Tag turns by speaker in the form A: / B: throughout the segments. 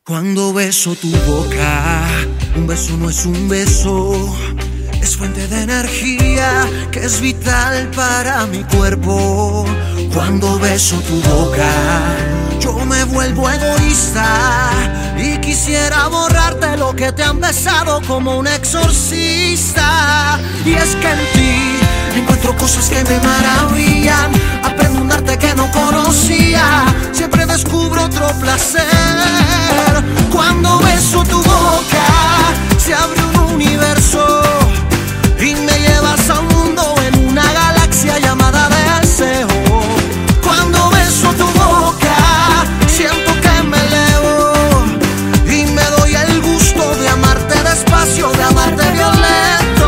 A: Cuando beso tu boca, un beso no es un beso, es fuente de energía que es vital para mi cuerpo. Cuando beso tu boca, yo me vuelvo egoísta y quisiera borrarte lo que te han besado como un exorcista. Y es que en ti encuentro cosas que me maravillan, aprendo un arte que no conocía, siempre descubro otro placer. Cuando beso tu boca, se abre un universo y me llevas a un mundo en una galaxia llamada deseo. Cuando beso tu boca, siento que me elevo y me doy el gusto de amarte despacio, de amarte violento.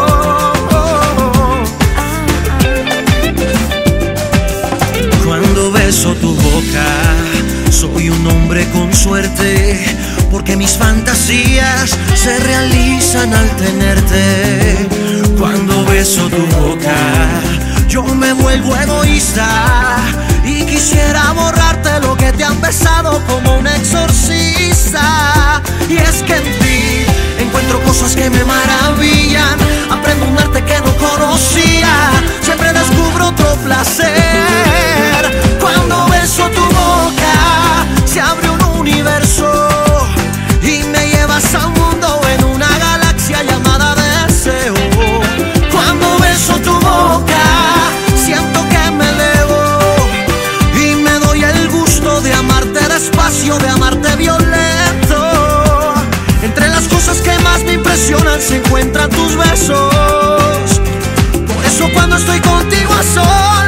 A: Cuando beso tu boca, soy un hombre con suerte, porque mis fantasías se realizan al tenerte. Cuando beso tu boca, yo me vuelvo egoísta y quisiera borrarte lo que te han besado como un exorcista. Y es que en ti encuentro cosas que me maravillan, aprendo un arte que no conocía, siempre descubro otro placer. Cuando beso tu boca, se abre un universo y me llevas a un mundo en una galaxia llamada deseo. Cuando beso tu boca, siento que me elevo y me doy el gusto de amarte despacio, de amarte violento. Entre las cosas que más me impresionan se encuentran tus besos, por eso cuando estoy contigo a solas